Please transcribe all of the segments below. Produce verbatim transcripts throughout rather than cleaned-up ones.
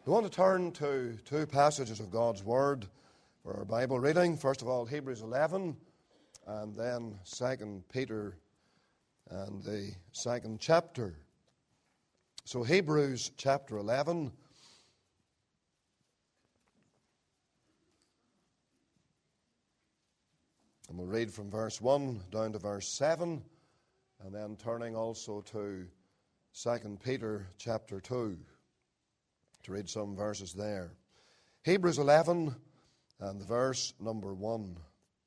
We want to turn to two passages of God's Word for our Bible reading. First of all, Hebrews eleven, and then Second Peter and the second chapter. So Hebrews chapter eleven. And we'll read from verse one down to verse seven, and then turning also to Second Peter chapter two. To read some verses there. Hebrews eleven and the verse number one.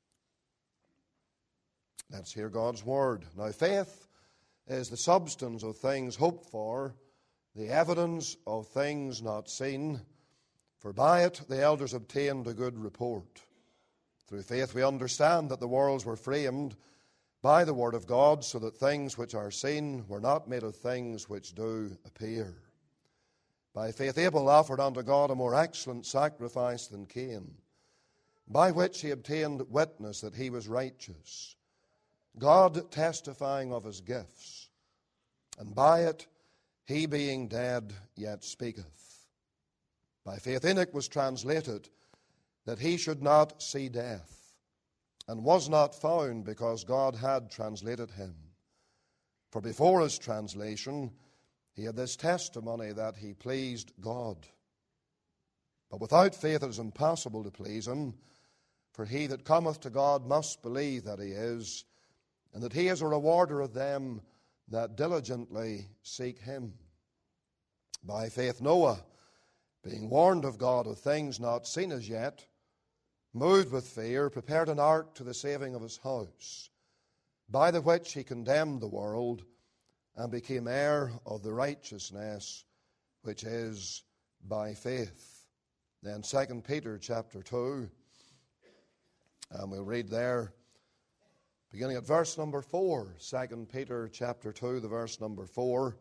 Let's hear God's word. Now faith is the substance of things hoped for, the evidence of things not seen. For by it the elders obtained a good report. Through faith we understand that the worlds were framed by the word of God, so that things which are seen were not made of things which do appear. By faith Abel offered unto God a more excellent sacrifice than Cain, by which he obtained witness that he was righteous, God testifying of his gifts, and by it he being dead yet speaketh. By faith Enoch was translated, that he should not see death, and was not found, because God had translated him. For before his translation he had this testimony, that he pleased God. But without faith it is impossible to please him, for he that cometh to God must believe that he is, and that he is a rewarder of them that diligently seek him. By faith Noah, being warned of God of things not seen as yet, moved with fear, prepared an ark to the saving of his house, by the which he condemned the world, and became heir of the righteousness which is by faith. Then Second Peter chapter two, and we'll read there, beginning at verse number four. Second Peter chapter two, the verse number four.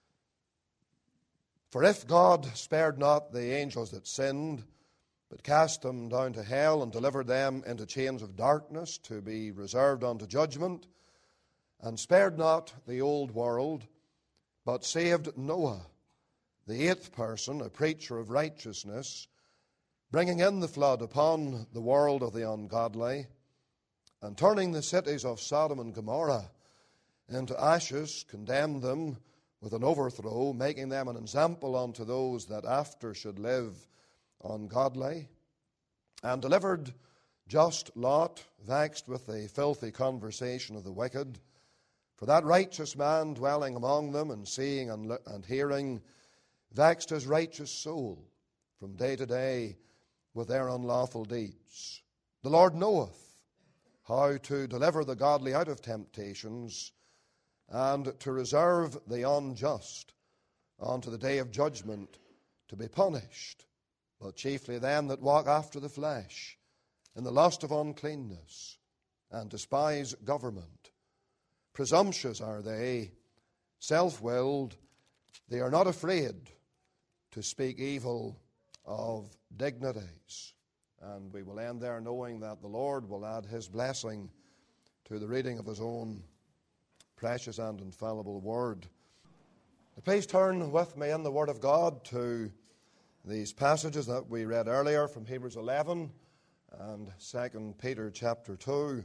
For if God spared not the angels that sinned, but cast them down to hell, and delivered them into chains of darkness, to be reserved unto judgment, and spared not the old world, but saved Noah, the eighth person, a preacher of righteousness, bringing in the flood upon the world of the ungodly, and turning the cities of Sodom and Gomorrah into ashes, condemned them with an overthrow, making them an example unto those that after should live ungodly, and delivered just Lot, vexed with the filthy conversation of the wicked. For that righteous man dwelling among them, and seeing and, and hearing, vexed his righteous soul from day to day with their unlawful deeds. The Lord knoweth how to deliver the godly out of temptations, and to reserve the unjust unto the day of judgment, to be punished, but chiefly them that walk after the flesh, in the lust of uncleanness, and despise government. Presumptuous are they, self-willed, they are not afraid to speak evil of dignities. And we will end there knowing that the Lord will add his blessing to the reading of his own precious and infallible word. Please turn with me in the Word of God to these passages that we read earlier from Hebrews eleven and Second Peter chapter two.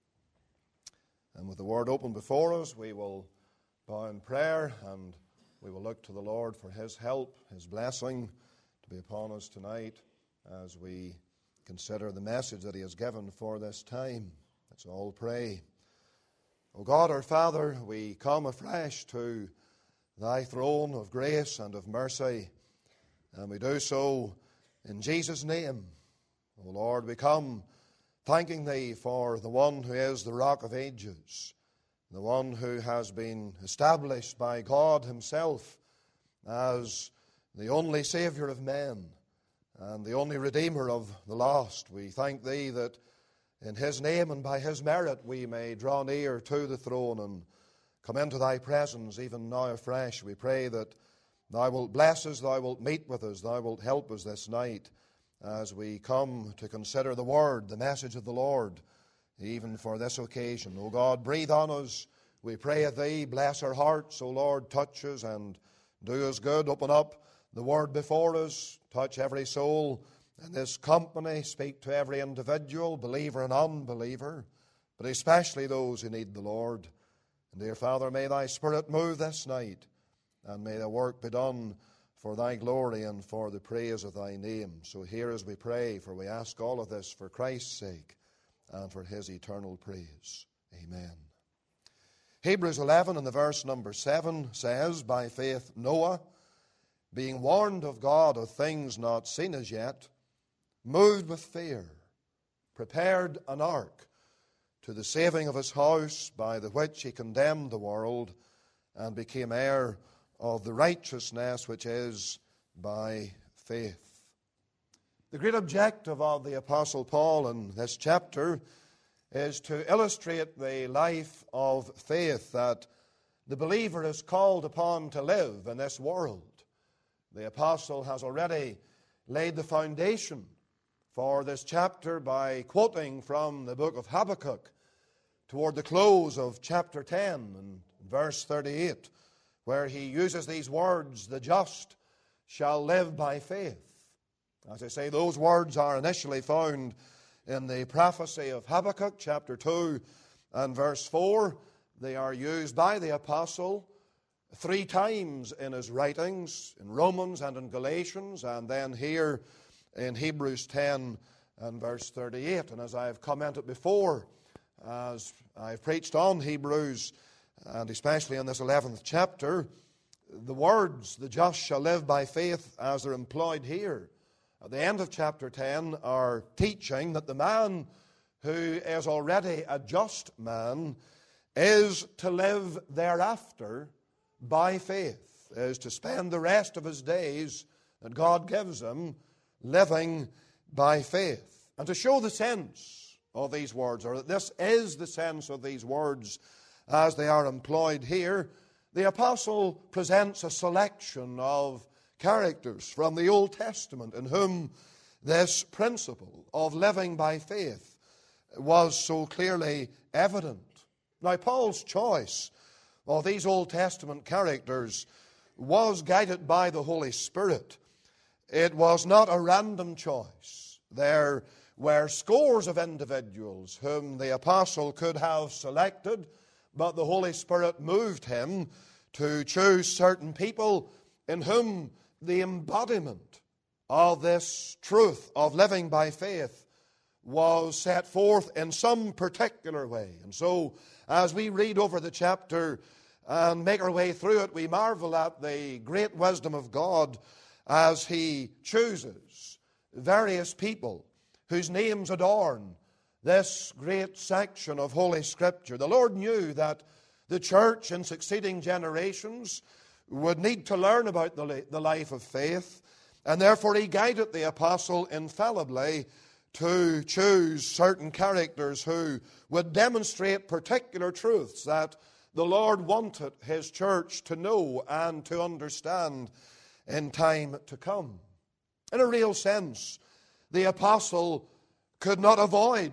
And with the word open before us, we will bow in prayer, and we will look to the Lord for his help, his blessing to be upon us tonight as we consider the message that he has given for this time. Let's all pray. O God, our Father, we come afresh to thy throne of grace and of mercy, and we do so in Jesus' name. O Lord, we come thanking thee for the one who is the rock of ages, the one who has been established by God himself as the only Savior of men and the only Redeemer of the lost. We thank thee that in his name and by his merit we may draw near to the throne and come into thy presence even now afresh. We pray that thou wilt bless us, thou wilt meet with us, thou wilt help us this night as we come to consider the word, the message of the Lord, even for this occasion. O God, breathe on us, we pray of thee. Bless our hearts, O Lord, touch us and do us good. Open up the word before us, touch every soul in this company, speak to every individual, believer and unbeliever, but especially those who need the Lord. And dear Father, may thy Spirit move this night, and may the work be done for thy glory and for the praise of thy name. So hear as we pray, for we ask all of this for Christ's sake and for his eternal praise. Amen. Hebrews eleven and the verse number seven says, by faith Noah, being warned of God of things not seen as yet, moved with fear, prepared an ark to the saving of his house, by the which he condemned the world and became heir of the righteousness which is by faith. The great objective of the Apostle Paul in this chapter is to illustrate the life of faith that the believer is called upon to live in this world. The Apostle has already laid the foundation for this chapter by quoting from the book of Habakkuk toward the close of chapter ten and verse thirty-eight, where he uses these words, the just shall live by faith. As I say, those words are initially found in the prophecy of Habakkuk, chapter two and verse four. They are used by the apostle three times in his writings, in Romans and in Galatians, and then here in Hebrews ten and verse thirty-eight. And as I have commented before, as I've preached on Hebrews, and especially in this eleventh chapter, the words, the just shall live by faith, as they're employed here at the end of chapter ten, are teaching that the man who is already a just man is to live thereafter by faith, is to spend the rest of his days that God gives him living by faith. And to show the sense of these words, or that this is the sense of these words as they are employed here, the apostle presents a selection of characters from the Old Testament in whom this principle of living by faith was so clearly evident. Now, Paul's choice of these Old Testament characters was guided by the Holy Spirit. It was not a random choice. There were scores of individuals whom the apostle could have selected, but the Holy Spirit moved him to choose certain people in whom the embodiment of this truth of living by faith was set forth in some particular way. And so, as we read over the chapter and make our way through it, we marvel at the great wisdom of God as he chooses various people whose names adorn this great section of Holy Scripture. The Lord knew that the church in succeeding generations would need to learn about the, the life of faith, and therefore he guided the apostle infallibly to choose certain characters who would demonstrate particular truths that the Lord wanted his church to know and to understand in time to come. In a real sense, the apostle could not avoid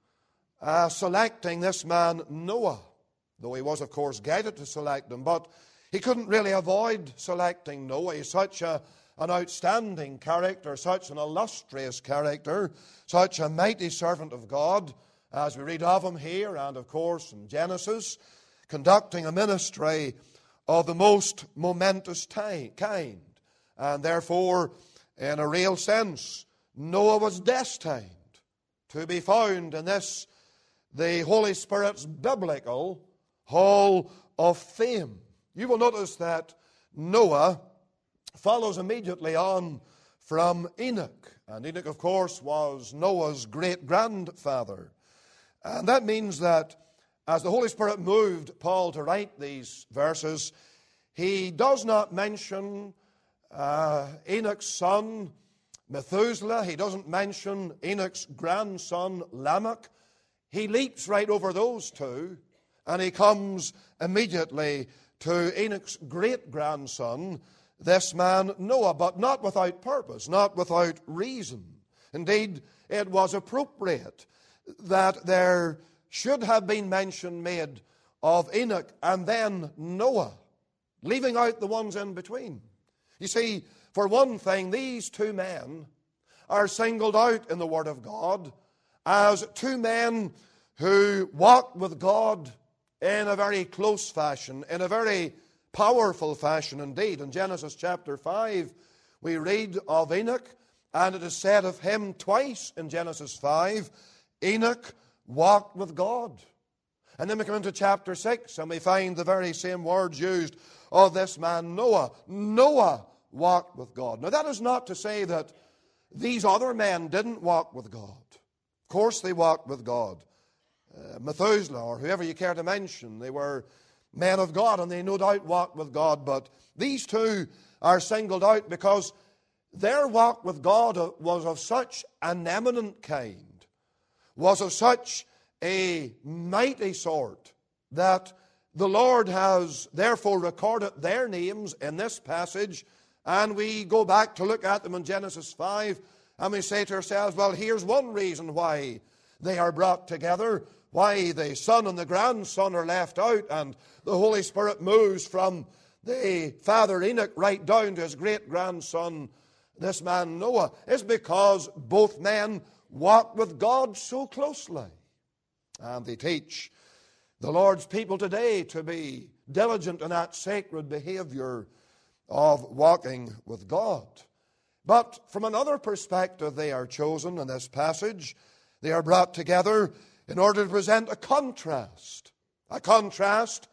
uh, selecting this man Noah, though he was, of course, guided to select him, but he couldn't really avoid selecting Noah. He's such a, an outstanding character, such an illustrious character, such a mighty servant of God, as we read of him here, and of course in Genesis, conducting a ministry of the most momentous ty- kind. And therefore, in a real sense, Noah was destined to be found in this, the Holy Spirit's biblical hall of fame. You will notice that Noah follows immediately on from Enoch. And Enoch, of course, was Noah's great-grandfather. And that means that as the Holy Spirit moved Paul to write these verses, he does not mention uh, Enoch's son Methuselah. He doesn't mention Enoch's grandson Lamech. He leaps right over those two, and he comes immediately to Enoch's great-grandson, this man Noah, but not without purpose, not without reason. Indeed, it was appropriate that there should have been mention made of Enoch and then Noah, leaving out the ones in between. You see, For one thing, these two men are singled out in the Word of God as two men who walked with God in a very close fashion, in a very powerful fashion indeed. In Genesis chapter five, we read of Enoch, and it is said of him twice in Genesis five, Enoch walked with God. And then we come into chapter six, and we find the very same words used of this man Noah. Noah walked with God. Now that is not to say that these other men didn't walk with God. Of course they walked with God. Uh, Methuselah, or whoever you care to mention, they were men of God, and they no doubt walked with God. But these two are singled out because their walk with God was of such an eminent kind, was of such a mighty sort, that the Lord has therefore recorded their names in this passage. And we go back to look at them in Genesis five, and we say to ourselves, well, here's one reason why they are brought together, why the son and the grandson are left out, and the Holy Spirit moves from the father Enoch right down to his great-grandson, this man Noah, is because both men walked with God so closely. And they teach the Lord's people today to be diligent in that sacred behavior of walking with God. But from another perspective, they are chosen in this passage. They are brought together in order to present a contrast. A contrast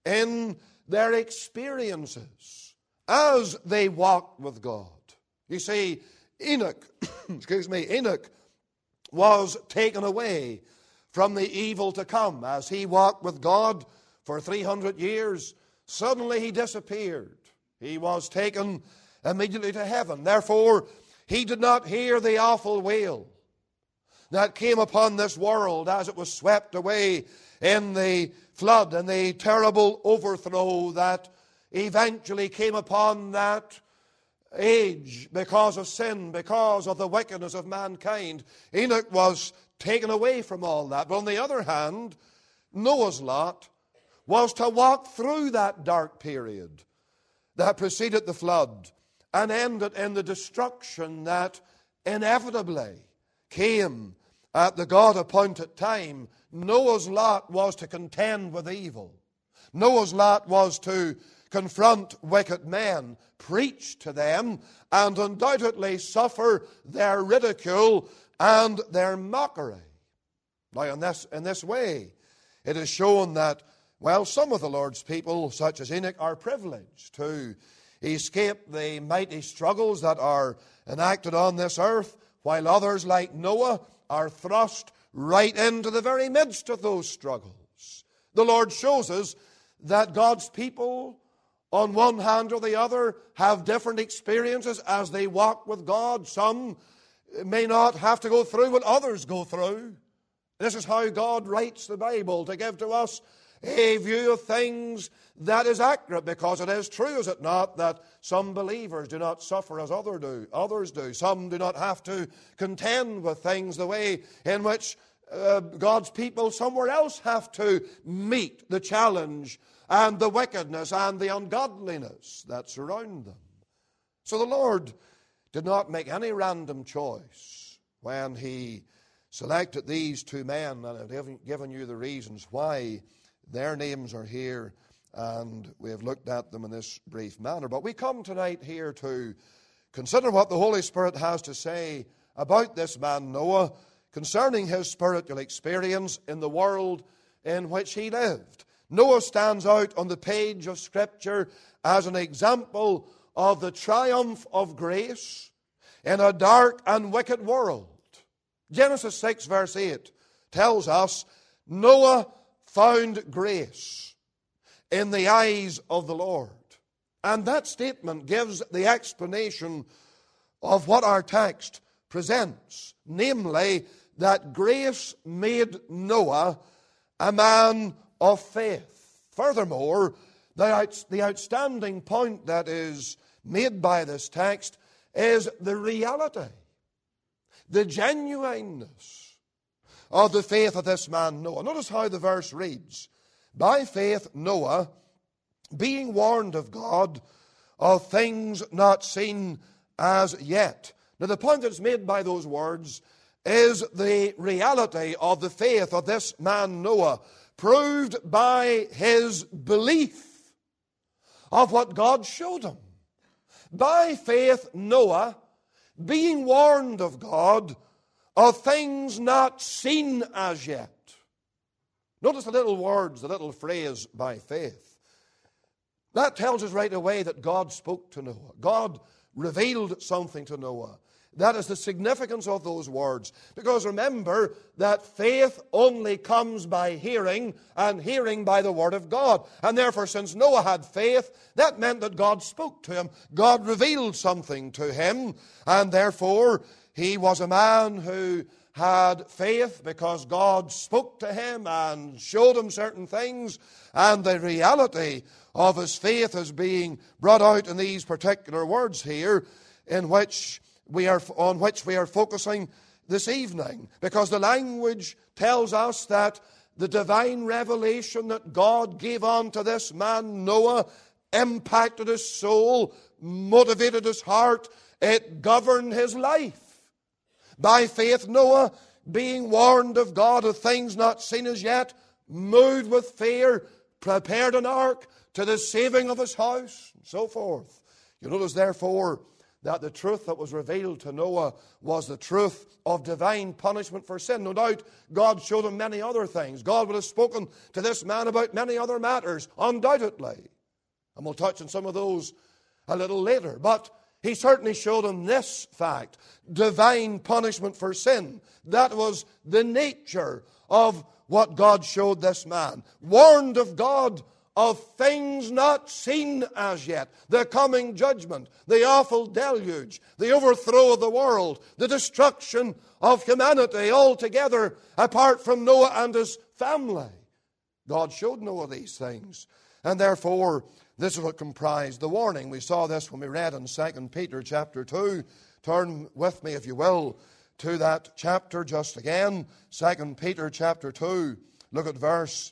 in their experiences as they walked with God. You see, Enoch, excuse me, Enoch was taken away from the evil to come. As he walked with God for three hundred years, suddenly he disappeared. He was taken immediately to heaven. Therefore, he did not hear the awful wail that came upon this world as it was swept away in the flood and the terrible overthrow that eventually came upon that age because of sin, because of the wickedness of mankind. Enoch was taken away from all that. But on the other hand, Noah's lot was to walk through that dark period that preceded the flood and ended in the destruction that inevitably came at the God-appointed time. Noah's lot was to contend with evil. Noah's lot was to confront wicked men, preach to them, and undoubtedly suffer their ridicule and their mockery. Now, in this, in this way, it is shown that, well, some of the Lord's people, such as Enoch, are privileged to escape the mighty struggles that are enacted on this earth, while others, like Noah, are thrust right into the very midst of those struggles. The Lord shows us that God's people, on one hand or the other, have different experiences as they walk with God. Some may not have to go through what others go through. This is how God writes the Bible, to give to us a view of things that is accurate, because it is true, is it not, that some believers do not suffer as other do, others do. Some do not have to contend with things the way in which uh, God's people somewhere else have to meet the challenge and the wickedness and the ungodliness that surround them. So the Lord did not make any random choice when He selected these two men, and I've given you the reasons why their names are here, and we have looked at them in this brief manner. But we come tonight here to consider what the Holy Spirit has to say about this man Noah concerning his spiritual experience in the world in which he lived. Noah stands out on the page of Scripture as an example of the triumph of grace in a dark and wicked world. Genesis six verse eight tells us, Noah found grace in the eyes of the Lord. And that statement gives the explanation of what our text presents, namely that grace made Noah a man of faith. Furthermore, the, out, the outstanding point that is made by this text is the reality, the genuineness of the faith of this man Noah. Notice how the verse reads. By faith Noah, being warned of God of things not seen as yet. Now, the point that's made by those words is the reality of the faith of this man Noah, proved by his belief of what God showed him. By faith, Noah, being warned of God of things not seen as yet. Notice the little words, the little phrase, by faith. That tells us right away that God spoke to Noah. God revealed something to Noah. That is the significance of those words. Because remember that faith only comes by hearing, and hearing by the Word of God. And therefore, since Noah had faith, that meant that God spoke to him. God revealed something to him. And therefore, he was a man who had faith because God spoke to him and showed him certain things. And the reality of his faith is being brought out in these particular words here, in which we are on which we are focusing this evening, because the language tells us that the divine revelation that God gave unto this man Noah impacted his soul, motivated his heart, it governed his life. By faith, Noah, being warned of God of things not seen as yet, moved with fear, prepared an ark to the saving of his house, and so forth. You notice, therefore, that the truth that was revealed to Noah was the truth of divine punishment for sin. No doubt, God showed him many other things. God would have spoken to this man about many other matters, undoubtedly. And we'll touch on some of those a little later. But he certainly showed him this fact: divine punishment for sin. That was the nature of what God showed this man. Warned of God of things not seen as yet. The coming judgment, the awful deluge, the overthrow of the world, the destruction of humanity altogether apart from Noah and his family. God showed Noah these things. And therefore, this is what comprised the warning. We saw this when we read in Second Peter chapter two. Turn with me, if you will, to that chapter just again. Second Peter chapter two. Look at verse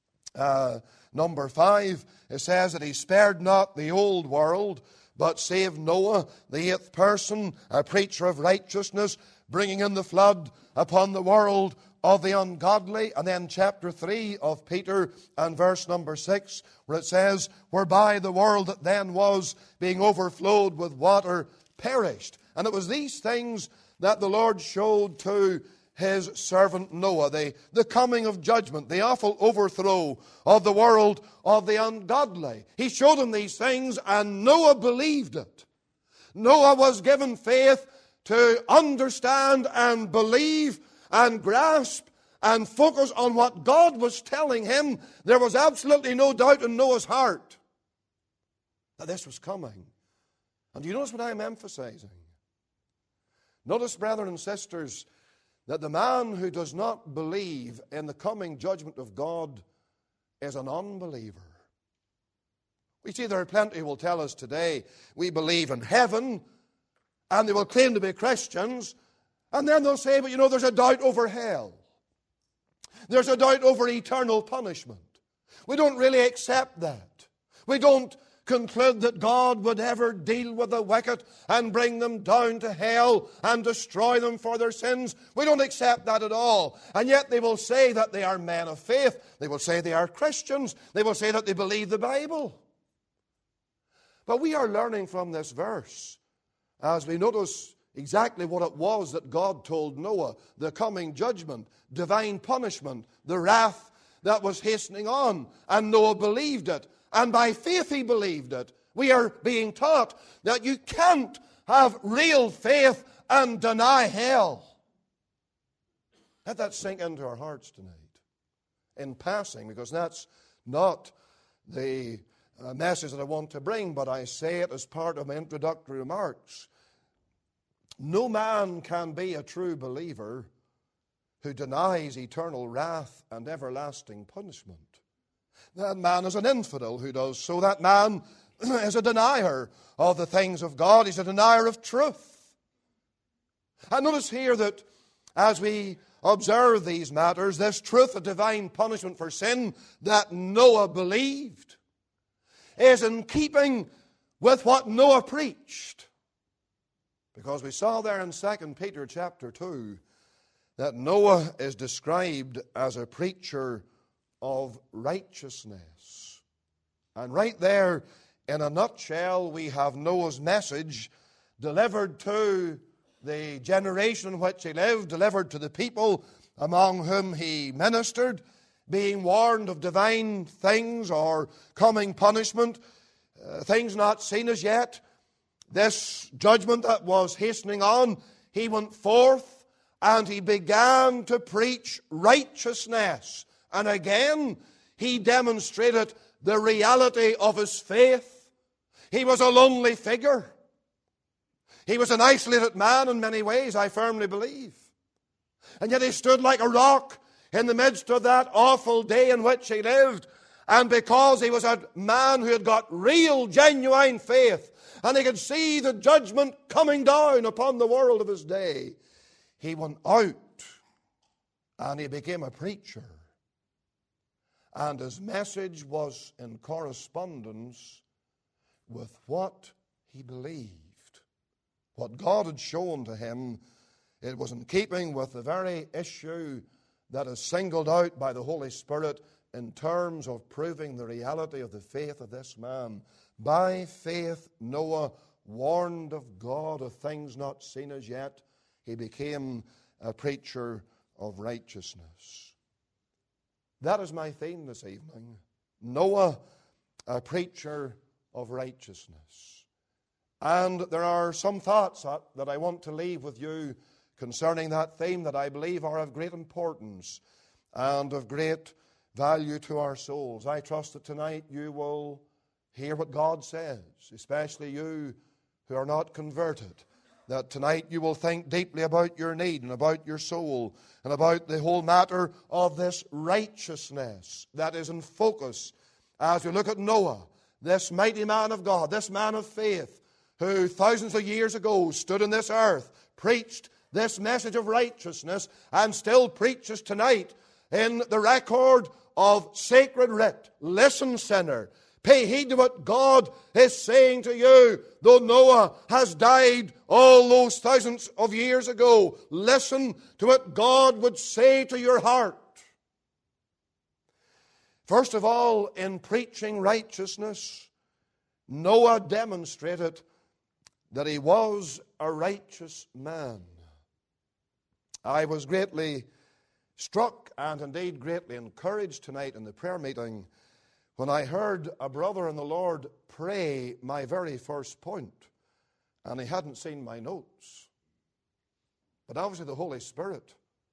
uh, number five. It says that he spared not the old world, but saved Noah, the eighth person, a preacher of righteousness, bringing in the flood upon the world of the ungodly. And then chapter three of Peter and verse number six, where it says, whereby the world that then was, being overflowed with water, perished. And it was these things that the Lord showed to his servant Noah, the, the coming of judgment, the awful overthrow of the world of the ungodly. He showed him these things, and Noah believed it. Noah was given faith to understand and believe and grasp and focus on what God was telling him. There was absolutely no doubt in Noah's heart that this was coming. And do you notice what I'm emphasizing? Notice, brethren and sisters, that the man who does not believe in the coming judgment of God is an unbeliever. We see there are plenty who will tell us today, we believe in heaven, and they will claim to be Christians, and then they'll say, but you know, there's a doubt over hell. There's a doubt over eternal punishment. We don't really accept that. We don't conclude that God would ever deal with the wicked and bring them down to hell and destroy them for their sins. We don't accept that at all. And yet they will say that they are men of faith. They will say they are Christians. They will say that they believe the Bible. But we are learning from this verse, as we notice exactly what it was that God told Noah: the coming judgment, divine punishment, the wrath that was hastening on. And Noah believed it. And by faith he believed it. We are being taught that you can't have real faith and deny hell. Let that sink into our hearts tonight, in passing, because that's not the uh, message that I want to bring, but I say it as part of my introductory remarks. No man can be a true believer who denies eternal wrath and everlasting punishment. That man is an infidel who does so. That man is a denier of the things of God. He's a denier of truth. And notice here that as we observe these matters, this truth of divine punishment for sin that Noah believed is in keeping with what Noah preached. Because we saw there in Second Peter chapter two that Noah is described as a preacher of righteousness. And right there, in a nutshell, we have Noah's message delivered to the generation in which he lived, delivered to the people among whom he ministered, being warned of divine things or coming punishment, uh, things not seen as yet. This judgment that was hastening on, he went forth and he began to preach righteousness. And again, he demonstrated the reality of his faith. He was a lonely figure. He was an isolated man in many ways, I firmly believe. And yet he stood like a rock in the midst of that awful day in which he lived. And because he was a man who had got real, genuine faith, and he could see the judgment coming down upon the world of his day, he went out and he became a preacher. And his message was in correspondence with what he believed. What God had shown to him, it was in keeping with the very issue that is singled out by the Holy Spirit in terms of proving the reality of the faith of this man. By faith, Noah, warned of God of things not seen as yet, he became a preacher of righteousness. That is my theme this evening. Noah, a preacher of righteousness. And there are some thoughts that I want to leave with you concerning that theme that I believe are of great importance and of great value to our souls. I trust that tonight you will hear what God says, especially you who are not converted, that tonight you will think deeply about your need and about your soul and about the whole matter of this righteousness that is in focus as we look at Noah, this mighty man of God, this man of faith, who thousands of years ago stood on this earth, preached this message of righteousness, and still preaches tonight in the record of sacred writ. Listen, sinner, pay heed to what God is saying to you. Though Noah has died all those thousands of years ago, listen to what God would say to your heart. First of all, in preaching righteousness, Noah demonstrated that he was a righteous man. I was greatly struck and indeed greatly encouraged tonight in the prayer meeting when I heard a brother in the Lord pray my very first point, and he hadn't seen my notes. But obviously the Holy Spirit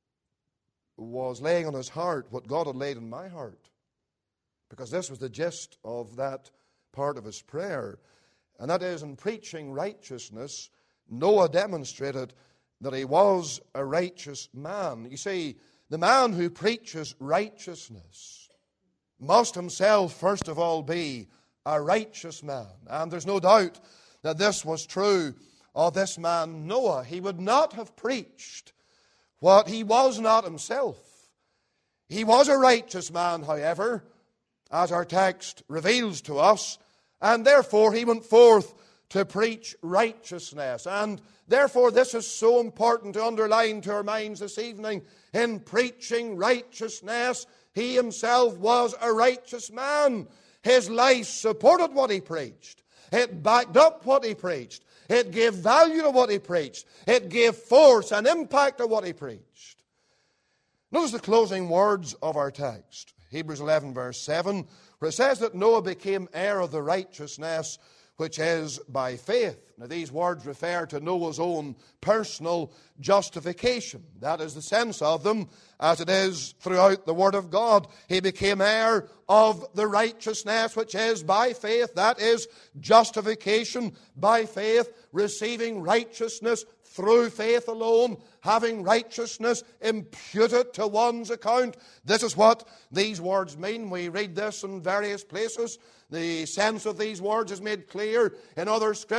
was laying on his heart what God had laid in my heart, because this was the gist of that part of his prayer. And that is, in preaching righteousness, Noah demonstrated that he was a righteous man. You see, the man who preaches righteousness must himself, first of all, be a righteous man. And there's no doubt that this was true of this man Noah. He would not have preached what he was not himself. He was a righteous man, however, as our text reveals to us, and therefore he went forth to preach righteousness. And therefore this is so important to underline to our minds this evening. In preaching righteousness, he himself was a righteous man. His life supported what he preached. It backed up what he preached. It gave value to what he preached. It gave force and impact to what he preached. Notice the closing words of our text. Hebrews eleven verse seven, where it says that Noah became heir of the righteousness which is by faith. Now these words refer to Noah's own personal justification. That is the sense of them, as it is throughout the Word of God. He became heir of the righteousness which is by faith. That is justification by faith, receiving righteousness through faith alone, having righteousness imputed to one's account. This is what these words mean. We read this in various places. The sense of these words is made clear in other scriptures, like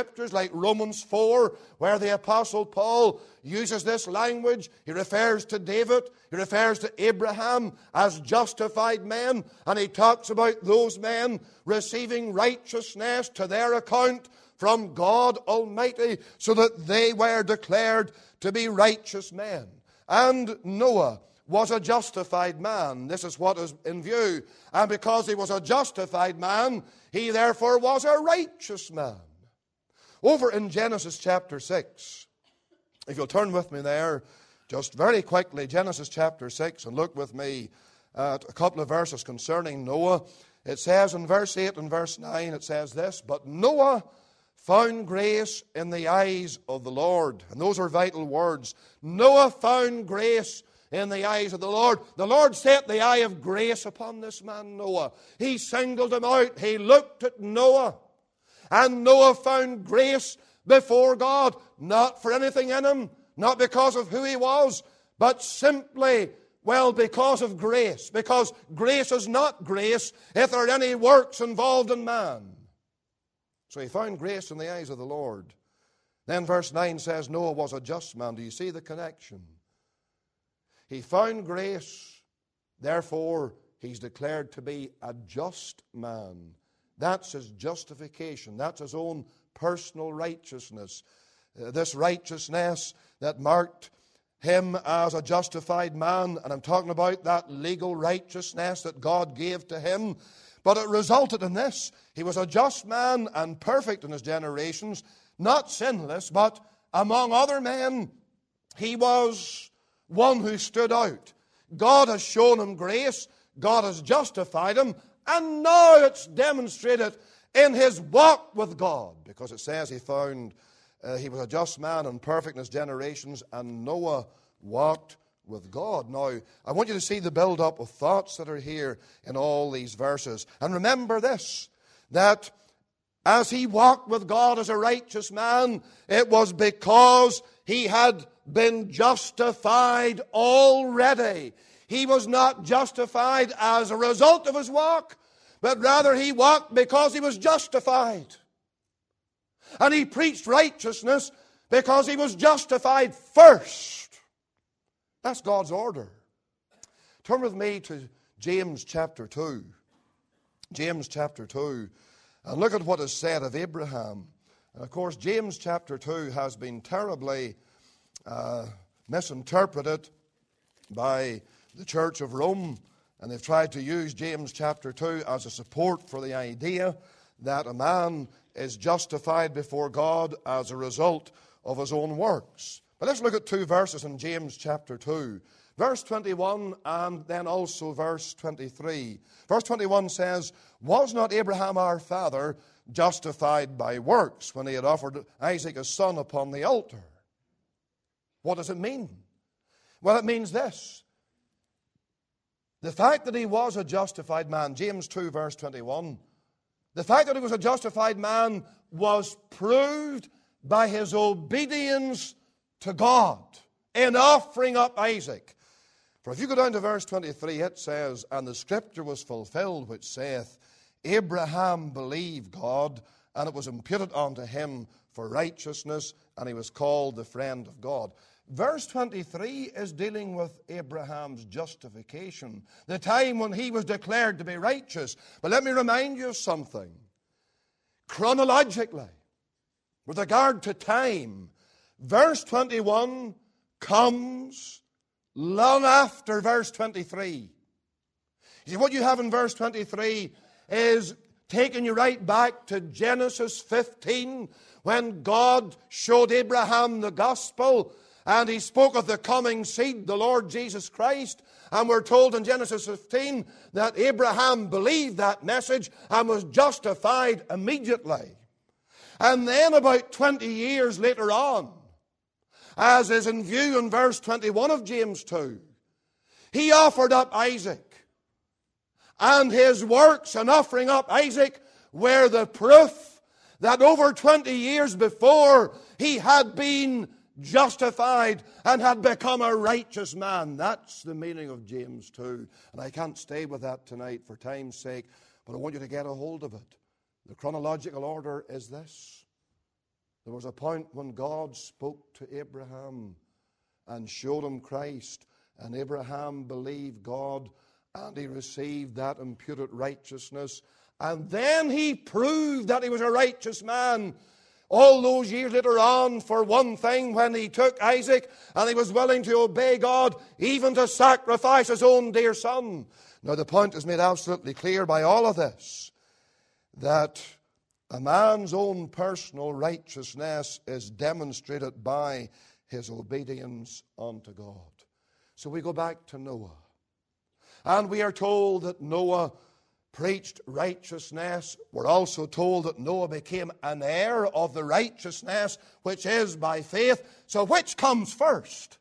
like Romans four, where the Apostle Paul uses this language. He refers to David, he refers to Abraham as justified men, and he talks about those men receiving righteousness to their account from God Almighty, so that they were declared to be righteous men. And Noah was a justified man. This is what is in view. And because he was a justified man, he therefore was a righteous man. Over in Genesis chapter six, if you'll turn with me there, just very quickly, Genesis chapter six, and look with me at a couple of verses concerning Noah. It says in verse eight and verse nine, it says this, "But Noah found grace in the eyes of the Lord." And those are vital words. Noah found grace in the eyes of the Lord. The Lord set the eye of grace upon this man Noah. He singled him out. He looked at Noah. And Noah found grace before God. Not for anything in him, not because of who he was, but simply, well, because of grace. Because grace is not grace if there are any works involved in man. So he found grace in the eyes of the Lord. Then verse nine says Noah was a just man. Do you see the connection? He found grace, therefore he's declared to be a just man. That's his justification. That's his own personal righteousness. Uh, this righteousness that marked him as a justified man, and I'm talking about that legal righteousness that God gave to him. But it resulted in this. He was a just man and perfect in his generations, not sinless, but among other men, he was one who stood out. God has shown him grace. God has justified him. And now it's demonstrated in his walk with God. Because it says he found, uh, he was a just man and perfect in his generations, and Noah walked with God. Now, I want you to see the build-up of thoughts that are here in all these verses. And remember this, that as he walked with God as a righteous man, it was because he had been justified already. He was not justified as a result of his walk, but rather he walked because he was justified. And he preached righteousness because he was justified first. That's God's order. Turn with me to James chapter two. James chapter two. And look at what is said of Abraham. And of course, James chapter two has been terribly uh, misinterpreted by the Church of Rome. And they've tried to use James chapter two as a support for the idea that a man is justified before God as a result of his own works. But let's look at two verses in James chapter two. Verse twenty-one and then also verse twenty-three. Verse twenty-one says, "Was not Abraham our father justified by works when he had offered Isaac his son upon the altar?" What does it mean? Well, it means this. The fact that he was a justified man, James two verse twenty-one, the fact that he was a justified man was proved by his obedience to God in offering up Isaac. For if you go down to verse twenty-three, it says, "And the scripture was fulfilled which saith, Abraham believed God, and it was imputed unto him for righteousness, and he was called the friend of God." Verse twenty-three is dealing with Abraham's justification, the time when he was declared to be righteous. But let me remind you of something. Chronologically, with regard to time, verse twenty-one comes long after verse twenty-three. You see, what you have in verse twenty-three is taking you right back to Genesis fifteen, when God showed Abraham the gospel, and he spoke of the coming seed, the Lord Jesus Christ. And we're told in Genesis fifteen that Abraham believed that message and was justified immediately. And then about twenty years later on, as is in view in verse twenty-one of James two, he offered up Isaac. And his works in offering up Isaac were the proof that over twenty years before he had been justified and had become a righteous man. That's the meaning of James two. And I can't stay with that tonight for time's sake, but I want you to get a hold of it. The chronological order is this. There was a point when God spoke to Abraham and showed him Christ, and Abraham believed God, and he received that imputed righteousness. And then he proved that he was a righteous man all those years later on, for one thing, when he took Isaac and he was willing to obey God, even to sacrifice his own dear son. Now the point is made absolutely clear by all of this, that a man's own personal righteousness is demonstrated by his obedience unto God. So we go back to Noah. And we are told that Noah preached righteousness. We're also told that Noah became an heir of the righteousness which is by faith. So which comes first?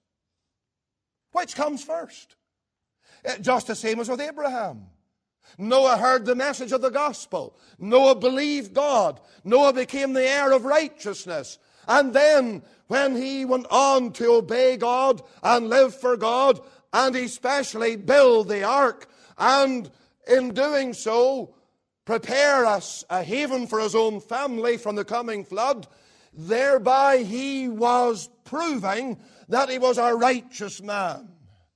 Which comes first? Just the same as with Abraham. Noah heard the message of the gospel. Noah believed God. Noah became the heir of righteousness. And then when he went on to obey God and live for God, and especially build the ark, and in doing so prepare us a haven for his own family from the coming flood, thereby he was proving that he was a righteous man.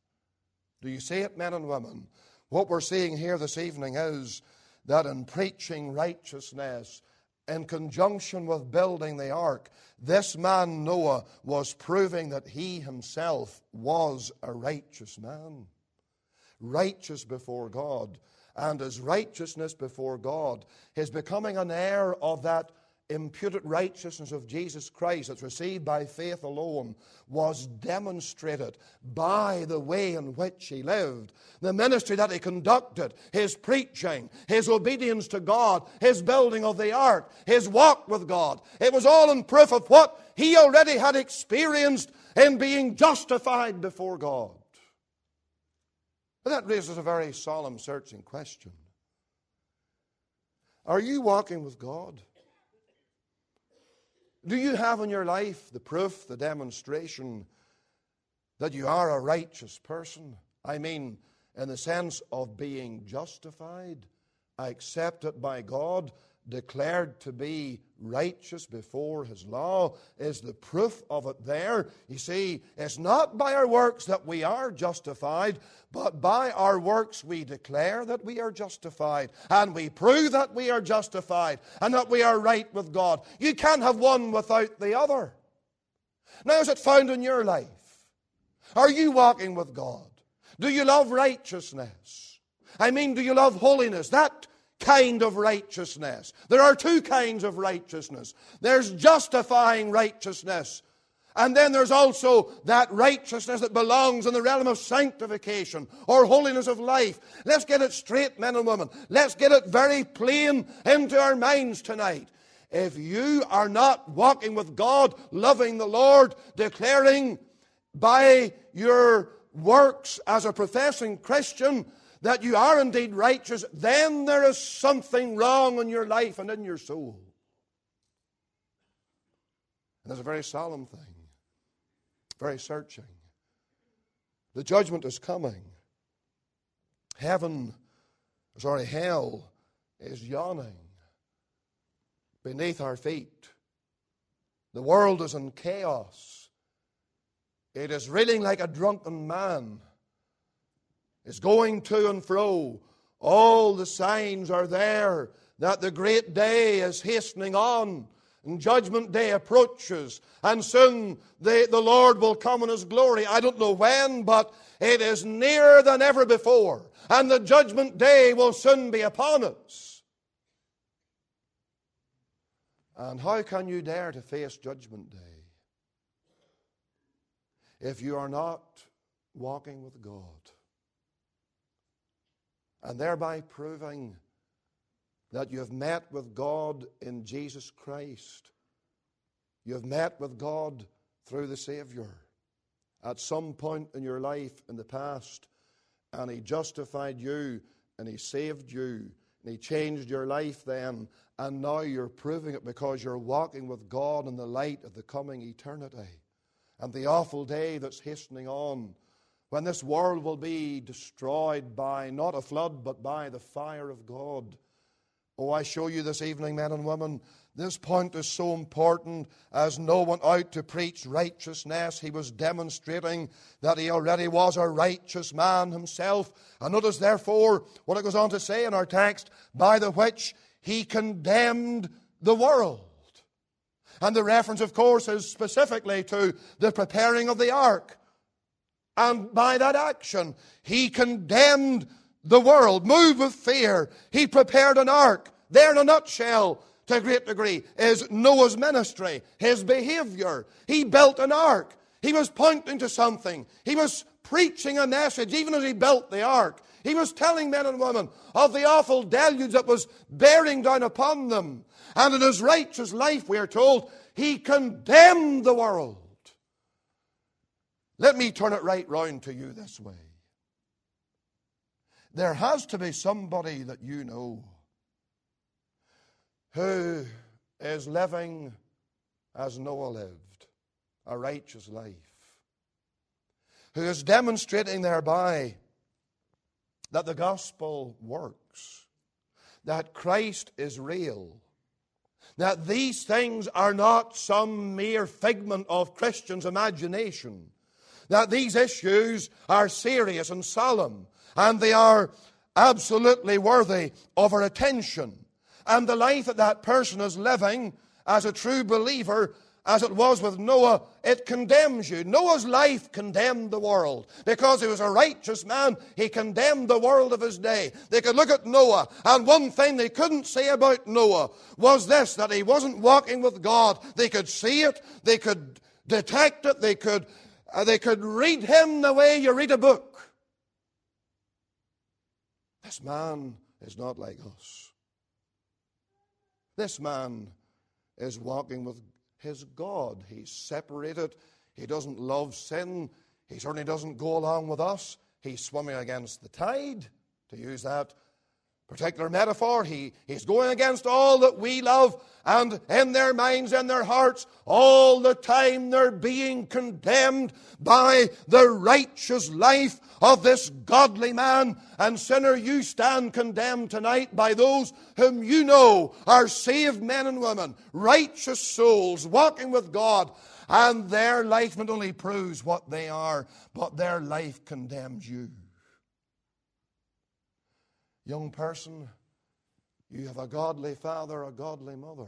Do you see it, men and women? What we're seeing here this evening is that in preaching righteousness, in conjunction with building the ark, this man Noah was proving that he himself was a righteous man. Righteous before God. And his righteousness before God, his becoming an heir of that imputed righteousness of Jesus Christ that's received by faith alone, was demonstrated by the way in which he lived, the ministry that he conducted, his preaching, his obedience to God, his building of the ark, his walk with God. It was all in proof of what he already had experienced in being justified before God. But that raises a very solemn, searching question. Are you walking with God? Do you have in your life the proof, the demonstration that you are a righteous person? I mean, in the sense of being justified, accepted by God, declared to be righteous before his law. Is the proof of it there? You see, it's not by our works that we are justified, but by our works we declare that we are justified, and we prove that we are justified and that we are right with God. You can't have one without the other. Now, is it found in your life? Are you walking with God? Do you love righteousness? I mean, do you love holiness? That kind of righteousness. There are two kinds of righteousness. There's justifying righteousness, and then there's also that righteousness that belongs in the realm of sanctification or holiness of life. Let's get it straight, men and women. Let's get it very plain into our minds tonight. If you are not walking with God, loving the Lord, declaring by your works as a professing Christian that you are indeed righteous, then there is something wrong in your life and in your soul. And it's a very solemn thing, very searching. The judgment is coming. Heaven, sorry, hell is yawning beneath our feet. The world is in chaos. It is reeling like a drunken man. It's going to and fro. All the signs are there that the great day is hastening on, and judgment day approaches, and soon the, the Lord will come in his glory. I don't know when, but it is nearer than ever before, and the judgment day will soon be upon us. And how can you dare to face judgment day if you are not walking with God, and thereby proving that you have met with God in Jesus Christ? You have met with God through the Savior at some point in your life in the past, and he justified you, and he saved you, and he changed your life then, and now you're proving it because you're walking with God in the light of the coming eternity and the awful day that's hastening on, when this world will be destroyed by not a flood, but by the fire of God. Oh, I show you this evening, men and women, this point is so important. As Noah went out to preach righteousness, he was demonstrating that he already was a righteous man himself. And notice, therefore, what it goes on to say in our text, by the which he condemned the world. And the reference, of course, is specifically to the preparing of the ark. And by that action, he condemned the world. Moved with fear, he prepared an ark. There, in a nutshell, to a great degree, is Noah's ministry, his behavior. He built an ark. He was pointing to something. He was preaching a message, even as he built the ark. He was telling men and women of the awful deluge that was bearing down upon them. And in his righteous life, we are told, he condemned the world. Let me turn it right round to you this way. There has to be somebody that you know who is living as Noah lived, a righteous life, who is demonstrating thereby that the gospel works, that Christ is real, that these things are not some mere figment of Christians' imagination, that these issues are serious and solemn, and they are absolutely worthy of our attention. And the life that that person is living as a true believer, as it was with Noah, it condemns you. Noah's life condemned the world. Because he was a righteous man, he condemned the world of his day. They could look at Noah, and one thing they couldn't say about Noah was this, that he wasn't walking with God. They could see it, they could detect it, they could, uh, they could read him the way you read a book. This man is not like us. This man is walking with his God. He's separated. He doesn't love sin. He certainly doesn't go along with us. He's swimming against the tide, to use that particular metaphor. He, he's going against all that we love, and in their minds, in their hearts, all the time they're being condemned by the righteous life of this godly man. And sinner, you stand condemned tonight by those whom you know are saved men and women, righteous souls, walking with God, and their life not only proves what they are, but their life condemns you. Young person, you have a godly father, a godly mother.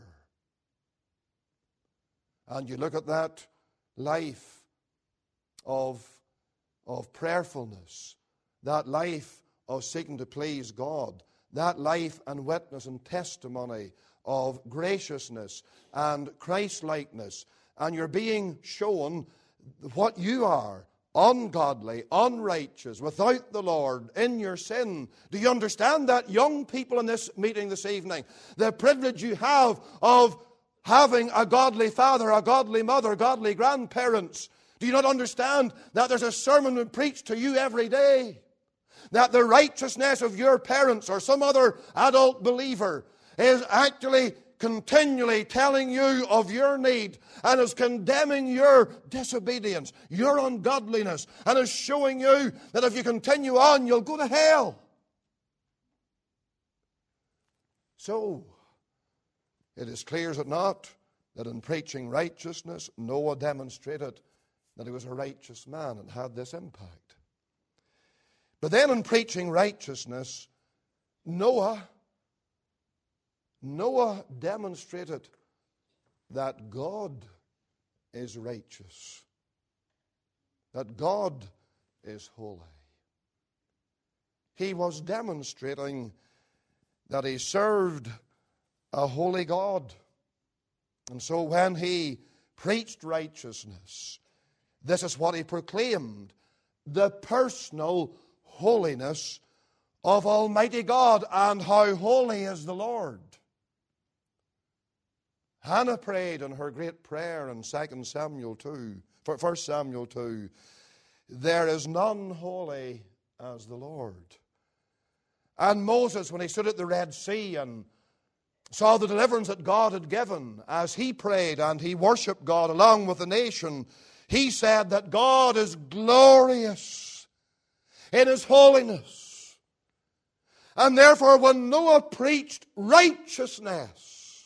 And you look at that life of, of prayerfulness, that life of seeking to please God, that life and witness and testimony of graciousness and Christ-likeness, and you're being shown what you are, ungodly, unrighteous, without the Lord, in your sin. Do you understand that, young people in this meeting this evening? The privilege you have of having a godly father, a godly mother, godly grandparents. Do you not understand that there's a sermon preached to you every day? That the righteousness of your parents or some other adult believer is actually continually telling you of your need, and is condemning your disobedience, your ungodliness, and is showing you that if you continue on, you'll go to hell. So, it is clear, is it not, that in preaching righteousness, Noah demonstrated that he was a righteous man and had this impact. But then in preaching righteousness, Noah Noah demonstrated that God is righteous, that God is holy. He was demonstrating that he served a holy God. And so when he preached righteousness, this is what he proclaimed: the personal holiness of Almighty God, and how holy is the Lord. Hannah prayed in her great prayer in Second Samuel two, First Samuel two, there is none holy as the Lord. And Moses, when he stood at the Red Sea and saw the deliverance that God had given, as he prayed and he worshipped God along with the nation, he said that God is glorious in his holiness. And therefore when Noah preached righteousness,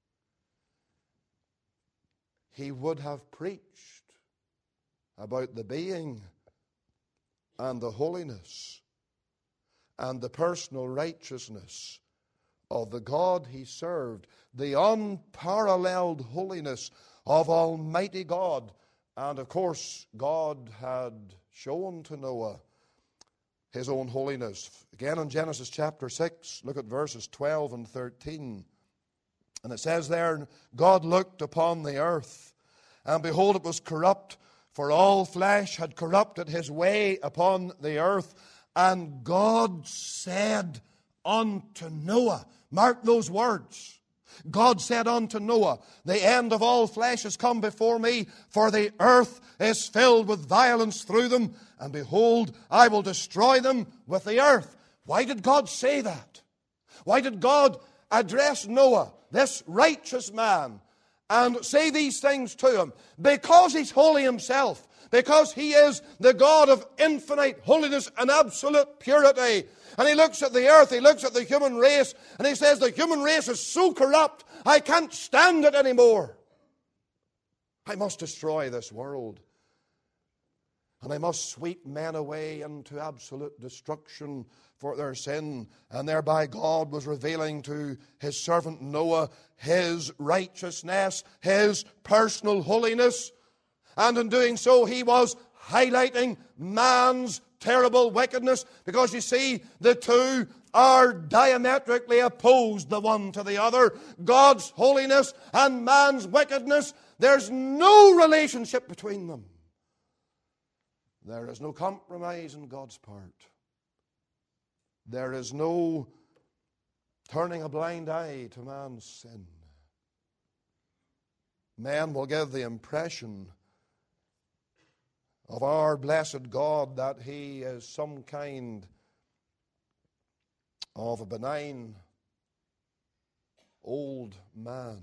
he would have preached about the being and the holiness and the personal righteousness of the God he served, the unparalleled holiness of Almighty God. And of course, God had shown to Noah his own holiness. Again in Genesis chapter six, look at verses twelve and thirteen. And it says there, God looked upon the earth, and behold, it was corrupt, for all flesh had corrupted his way upon the earth. And God said unto Noah, mark those words, God said unto Noah, the end of all flesh is come before me, for the earth is filled with violence through them, and behold, I will destroy them with the earth. Why did God say that? Why did God address Noah, this righteous man, and say these things to him? Because he's holy himself. Because he is the God of infinite holiness and absolute purity. And he looks at the earth, he looks at the human race, and he says the human race is so corrupt, I can't stand it anymore. I must destroy this world. And I must sweep men away into absolute destruction for their sin. And thereby God was revealing to his servant Noah his righteousness, his personal holiness. And in doing so, he was highlighting man's terrible wickedness. Because you see, the two are diametrically opposed, the one to the other. God's holiness and man's wickedness. There's no relationship between them. There is no compromise on God's part. There is no turning a blind eye to man's sin. Man will give the impression of our blessed God that he is some kind of a benign old man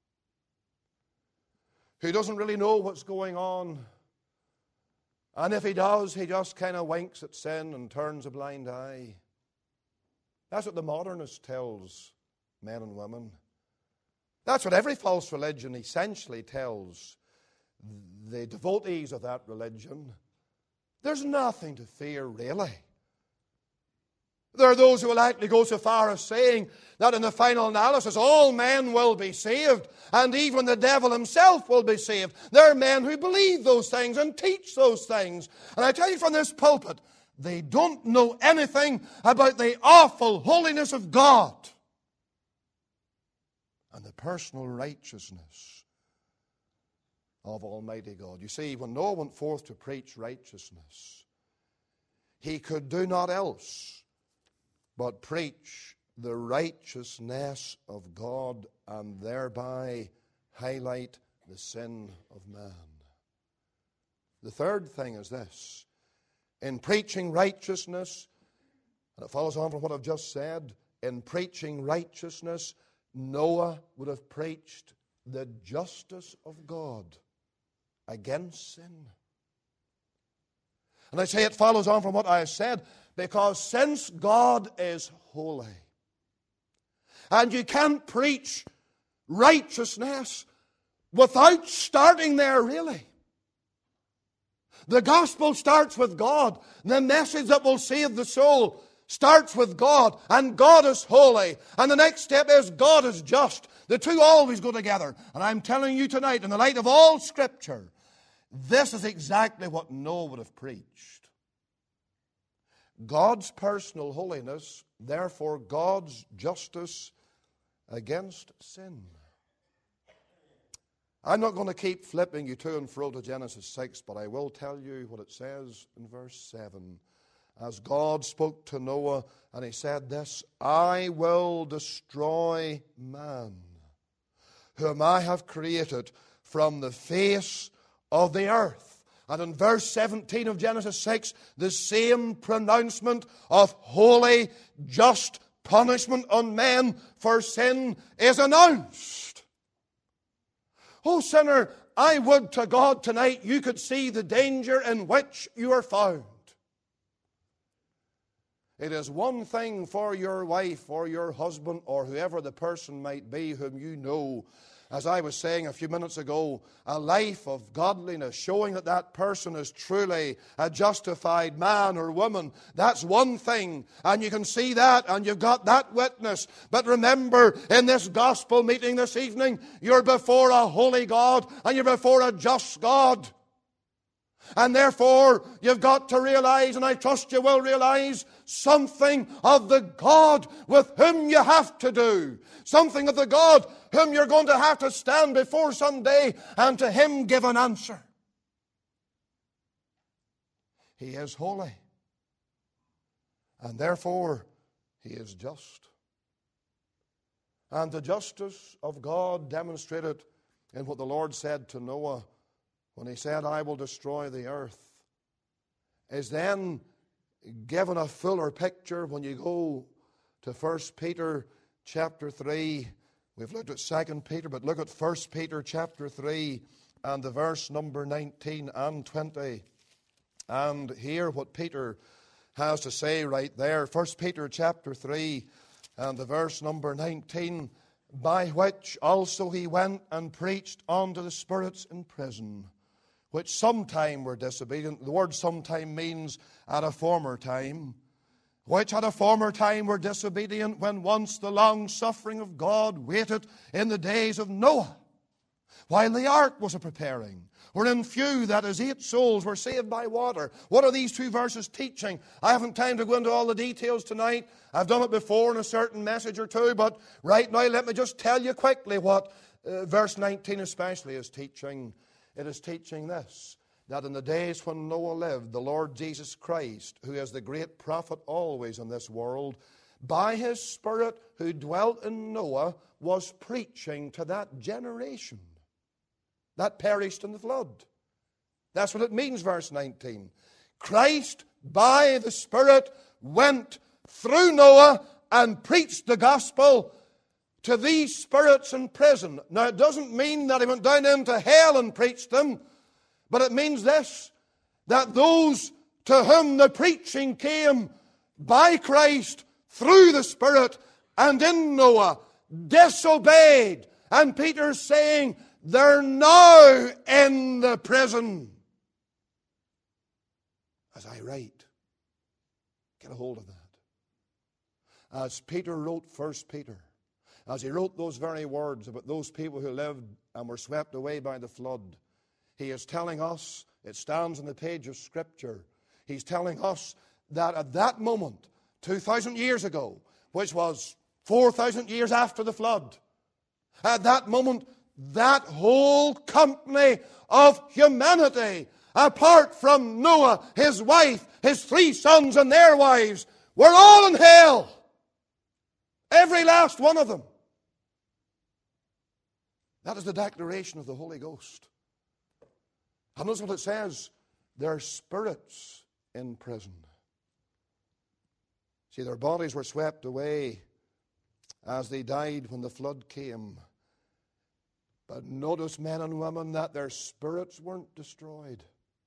who doesn't really know what's going on. And if he does, he just kind of winks at sin and turns a blind eye. That's what the modernist tells men and women. That's what every false religion essentially tells the devotees of that religion. There's nothing to fear, really. There are those who will actually go so far as saying that in the final analysis all men will be saved, and even the devil himself will be saved. There are men who believe those things and teach those things. And I tell you from this pulpit, they don't know anything about the awful holiness of God and the personal righteousness of Almighty God. You see, when Noah went forth to preach righteousness, he could do not else but preach the righteousness of God and thereby highlight the sin of man. The third thing is this. In preaching righteousness, and it follows on from what I've just said, in preaching righteousness, Noah would have preached the justice of God against sin. And I say it follows on from what I said, because since God is holy, and you can't preach righteousness without starting there, really. The gospel starts with God. The message that will save the soul starts with God, and God is holy. And the next step is God is just. The two always go together. And I'm telling you tonight, in the light of all Scripture, this is exactly what Noah would have preached. God's personal holiness, therefore God's justice against sin. I'm not going to keep flipping you to and fro to Genesis six, but I will tell you what it says in verse seven. As God spoke to Noah, and he said this, I will destroy man, whom I have created from the face of the earth. And in verse seventeen of Genesis six, the same pronouncement of holy, just punishment on men for sin is announced. Oh, sinner, I would to God tonight you could see the danger in which you are found. It is one thing for your wife or your husband or whoever the person might be whom you know, as I was saying a few minutes ago, a life of godliness, showing that that person is truly a justified man or woman. That's one thing, and you can see that, and you've got that witness. But remember, in this gospel meeting this evening, you're before a holy God, and you're before a just God. And therefore, you've got to realize, and I trust you will realize, something of the God with whom you have to do. Something of the God whom you're going to have to stand before someday and to Him give an answer. He is holy. And therefore, He is just. And the justice of God demonstrated in what the Lord said to Noah when He said, I will destroy the earth, is then given a fuller picture when you go to First Peter chapter three. We've looked at Second Peter, but look at First Peter chapter three and the verse number nineteen and twenty. And hear what Peter has to say right there. First Peter chapter three and the verse number nineteen. By which also he went and preached unto the spirits in prison, which sometime were disobedient. The word sometime means at a former time. Which at a former time were disobedient, when once the long suffering of God waited in the days of Noah, while the ark was a preparing, wherein few, that is eight souls, were saved by water. What are these two verses teaching? I haven't time to go into all the details tonight. I've done it before in a certain message or two, but right now let me just tell you quickly what uh, verse nineteen especially is teaching. It is teaching this, that in the days when Noah lived, the Lord Jesus Christ, who is the great prophet always in this world, by His Spirit who dwelt in Noah, was preaching to that generation that perished in the flood. That's what it means, verse nineteen. Christ, by the Spirit, went through Noah and preached the gospel to these spirits in prison. Now, it doesn't mean that He went down into hell and preached them, but it means this, that those to whom the preaching came by Christ through the Spirit and in Noah disobeyed. And Peter's saying, they're now in the prison. As I write, get a hold of that. As Peter wrote First Peter, as he wrote those very words about those people who lived and were swept away by the flood, he is telling us, it stands on the page of Scripture, he's telling us that at that moment, two thousand years ago, which was four thousand years after the flood, at that moment, that whole company of humanity, apart from Noah, his wife, his three sons and their wives, were all in hell. Every last one of them. That is the declaration of the Holy Ghost. And notice what it says. Their spirits in prison. See, their bodies were swept away as they died when the flood came. But notice, men and women, that their spirits weren't destroyed.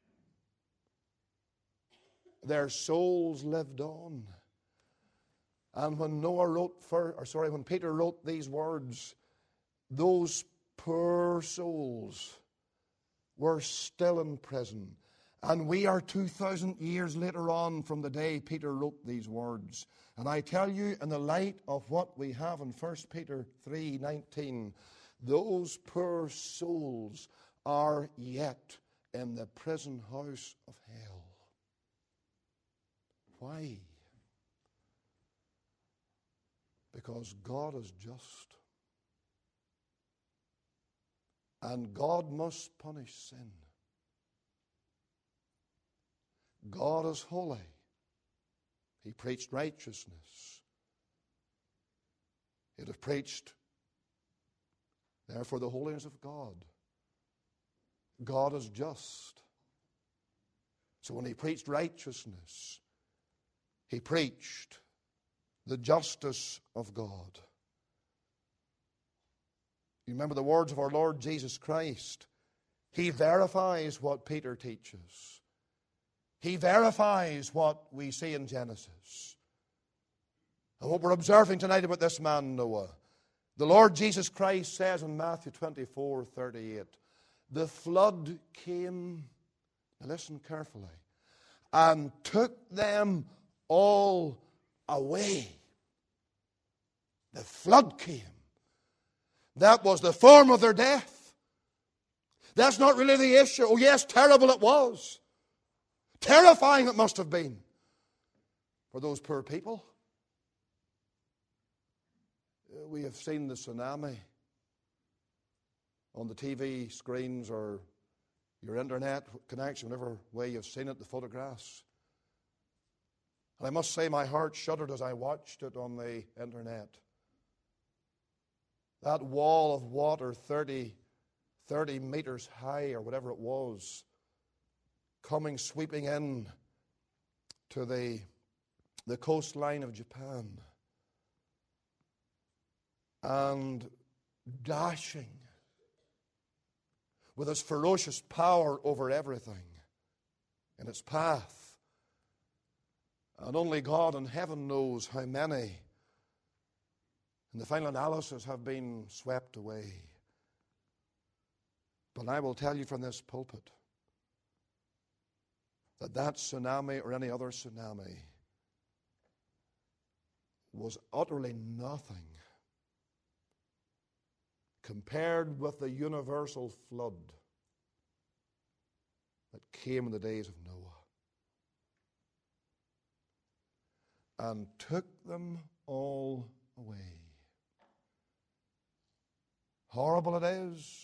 Their souls lived on. And when Noah wrote, for, or sorry, when Peter wrote these words, those poor souls were still in prison. And we are two thousand years later on from the day Peter wrote these words. And I tell you, in the light of what we have in First Peter three nineteen, those poor souls are yet in the prison house of hell. Why? Because God is just. And God must punish sin. God is holy. He preached righteousness. He'd have preached, therefore, the holiness of God. God is just. So when he preached righteousness, he preached the justice of God. You remember the words of our Lord Jesus Christ. He verifies what Peter teaches. He verifies what we see in Genesis. And what we're observing tonight about this man Noah, the Lord Jesus Christ says in Matthew twenty-four thirty-eight, the flood came, now listen carefully, and took them all away. The flood came. That was the form of their death. That's not really the issue. Oh yes, terrible it was. Terrifying it must have been for those poor people. We have seen the tsunami on the T V screens or your internet connection, whatever way you've seen it, the photographs. And I must say my heart shuddered as I watched it on the internet. That wall of water, thirty, thirty meters high or whatever it was, coming sweeping in to the, the coastline of Japan and dashing with its ferocious power over everything in its path. And only God in heaven knows how many in the final analysis have been swept away. But I will tell you from this pulpit that that tsunami or any other tsunami was utterly nothing compared with the universal flood that came in the days of Noah and took them all away. Horrible it is.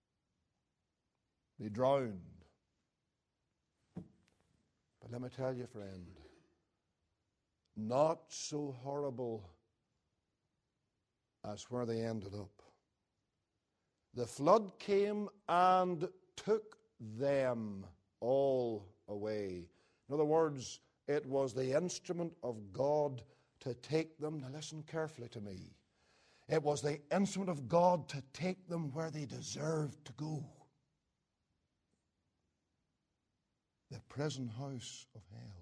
They drowned. But let me tell you, friend, not so horrible as where they ended up. The flood came and took them all away. In other words, it was the instrument of God to take them. Now listen carefully to me. It was the instrument of God to take them where they deserved to go. The prison house of hell.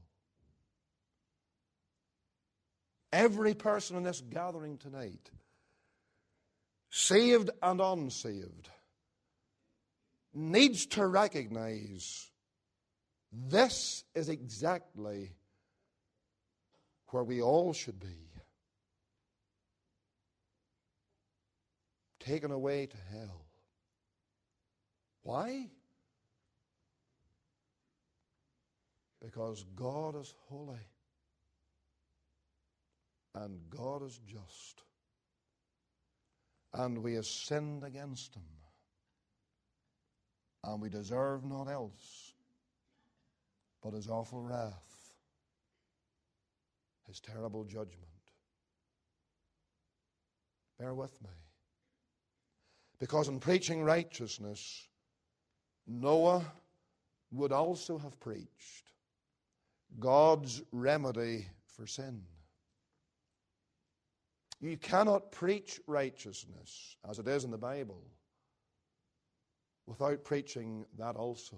Every person in this gathering tonight, saved and unsaved, needs to recognize this is exactly where we all should be. Taken away to hell. Why? Because God is holy and God is just, and we have sinned against Him, and we deserve not else but His awful wrath, His terrible judgment. Bear with me. Because in preaching righteousness, Noah would also have preached God's remedy for sin. You cannot preach righteousness, as it is in the Bible, without preaching that also.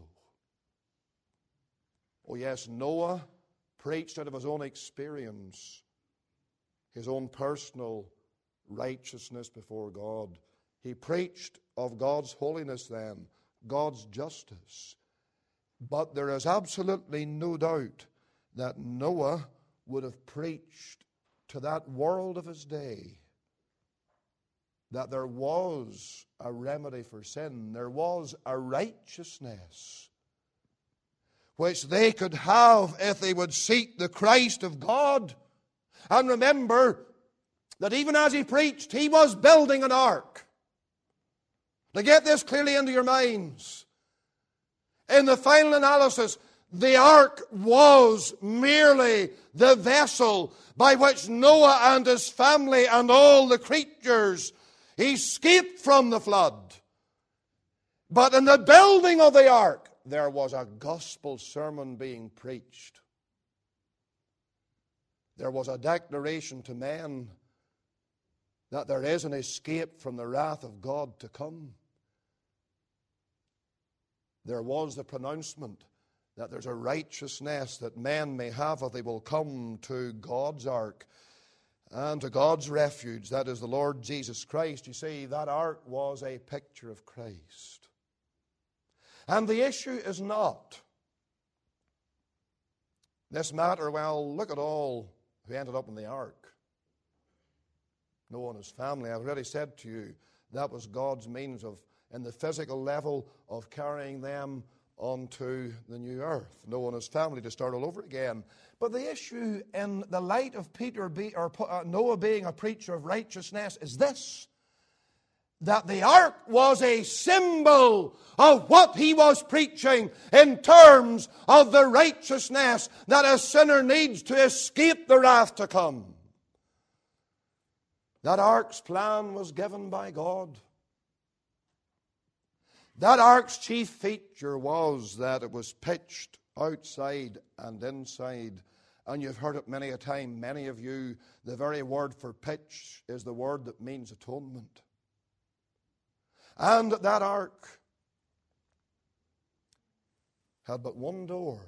Oh yes, Noah preached out of his own experience, his own personal righteousness before God. He preached of God's holiness then, God's justice. But there is absolutely no doubt that Noah would have preached to that world of his day that there was a remedy for sin. There was a righteousness which they could have if they would seek the Christ of God. And remember that even as he preached, he was building an ark. Now get this clearly into your minds. In the final analysis, the ark was merely the vessel by which Noah and his family and all the creatures escaped from the flood. But in the building of the ark, there was a gospel sermon being preached. There was a declaration to men that there is an escape from the wrath of God to come. There was the pronouncement that there's a righteousness that men may have if they will come to God's ark. and to God's refuge, that is the Lord Jesus Christ. You see, that ark was a picture of Christ. And the issue is not this matter, well, look at all who ended up in the ark. Noah and his family. I've already said to you, that was God's means of, in the physical level, of carrying them onto the new earth. Noah and his family to start all over again. But the issue in the light of Peter be, or uh, Noah being a preacher of righteousness is this: that the ark was a symbol of what he was preaching in terms of the righteousness that a sinner needs to escape the wrath to come. That ark's plan was given by God. That ark's chief feature was that it was pitched outside and inside. And you've heard it many a time, many of you, the very word for pitch is the word that means atonement. And that ark had but one door.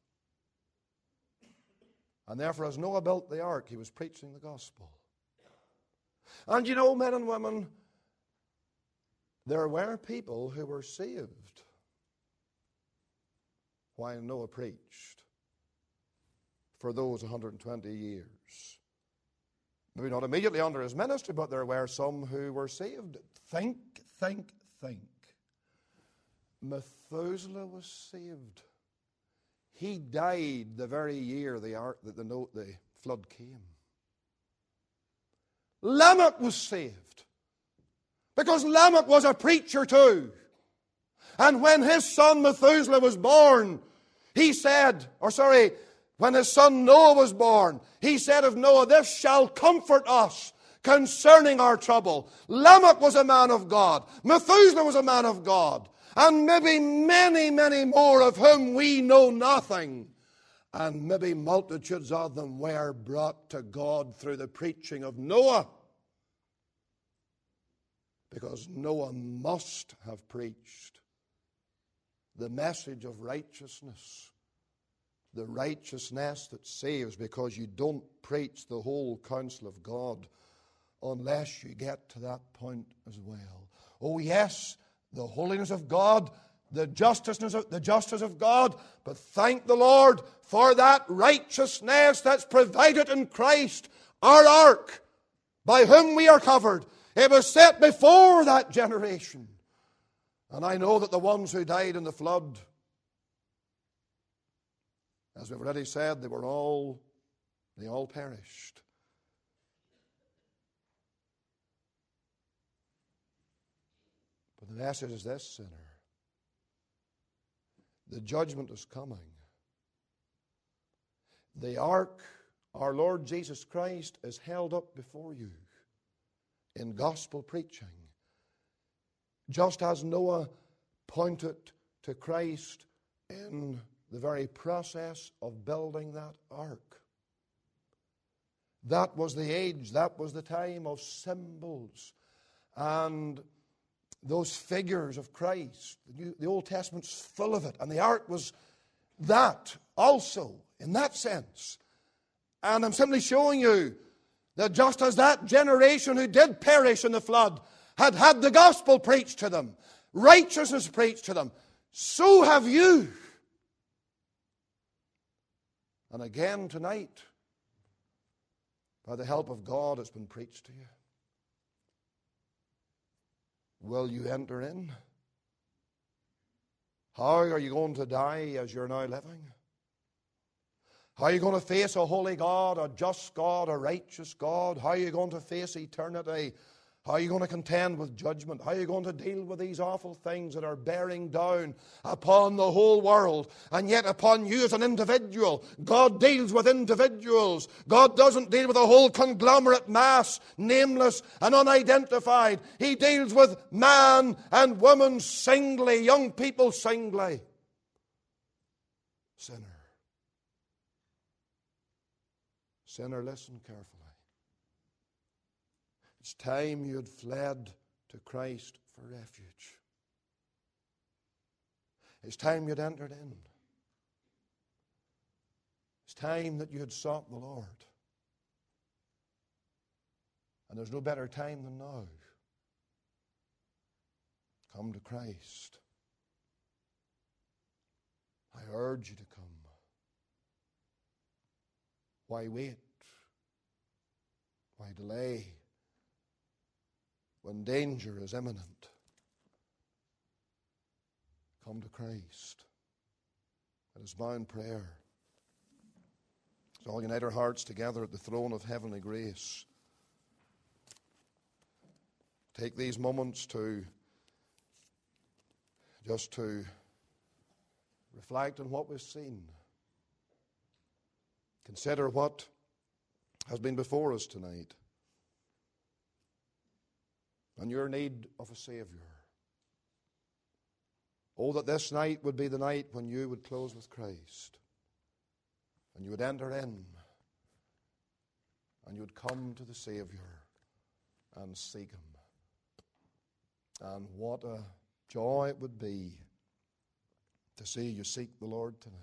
And therefore, as Noah built the ark, he was preaching the gospel. And you know, men and women, there were people who were saved while Noah preached for those one hundred twenty years. Maybe not immediately under his ministry, but there were some who were saved. Think, think, think. Methuselah was saved. He died the very year the, ark, the, the, the flood came. Lamech was saved because Lamech was a preacher too. And when his son Methuselah was born, he said, or sorry, when his son Noah was born, he said of Noah, "This shall comfort us concerning our trouble." Lamech was a man of God. Methuselah was a man of God. And maybe many, many more of whom we know nothing. And maybe multitudes of them were brought to God through the preaching of Noah. Because Noah must have preached the message of righteousness. The righteousness that saves, because you don't preach the whole counsel of God unless you get to that point as well. Oh yes, the holiness of God, the justice of, the justice of God, but thank the Lord for that righteousness that's provided in Christ, our ark, by whom we are covered. It was set before that generation. And I know that the ones who died in the flood, as we've already said, they were all, they all perished. But the message is this, sinner. The judgment is coming. The ark, our Lord Jesus Christ, is held up before you in gospel preaching. Just as Noah pointed to Christ in the very process of building that ark. That was the age, that was the time of symbols and those figures of Christ. The, New, the Old Testament's full of it, and the ark was that also, in that sense. And I'm simply showing you that just as that generation who did perish in the flood had had the gospel preached to them, righteousness preached to them, so have you. And again tonight, by the help of God, it's been preached to you. Will you enter in? How are you going to die as you're now living? How are you going to face a holy God, a just God, a righteous God? How are you going to face eternity? How are you going to contend with judgment? How are you going to deal with these awful things that are bearing down upon the whole world and yet upon you as an individual? God deals with individuals. God doesn't deal with a whole conglomerate mass, nameless and unidentified. He deals with man and woman singly, young people singly. Sinner. Sinner, listen carefully. It's time you had fled to Christ for refuge. It's time you had entered in. It's time that you had sought the Lord. And there's no better time than now. Come to Christ. I urge you to come. Why wait? Why delay? When danger is imminent, come to Christ. It is my own prayer. So all unite our hearts together at the throne of heavenly grace. Take these moments to just to reflect on what we've seen. Consider what has been before us tonight and your need of a Savior. Oh, that this night would be the night when you would close with Christ and you would enter in and you would come to the Savior and seek Him. And what a joy it would be to see you seek the Lord tonight.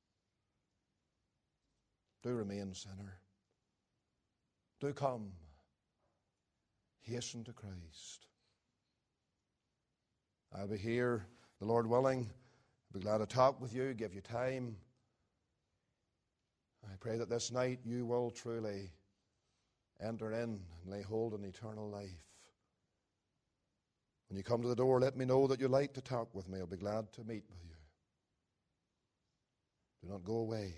Do remain, sinner. Do come. Hasten to Christ. I'll be here, the Lord willing. I'll be glad to talk with you, give you time. I pray that this night you will truly enter in and lay hold on eternal life. When you come to the door, let me know that you'd like to talk with me. I'll be glad to meet with you. Do not go away.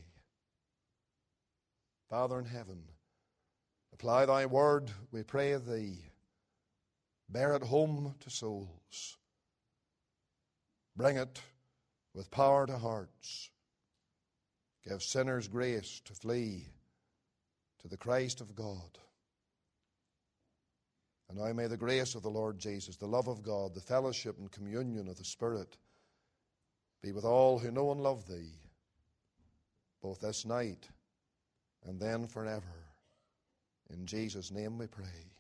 Father in heaven, apply thy word, we pray thee. Bear it home to souls. Bring it with power to hearts. Give sinners grace to flee to the Christ of God. And now may the grace of the Lord Jesus, the love of God, the fellowship and communion of the Spirit be with all who know and love thee, both this night and then forever. In Jesus' name we pray.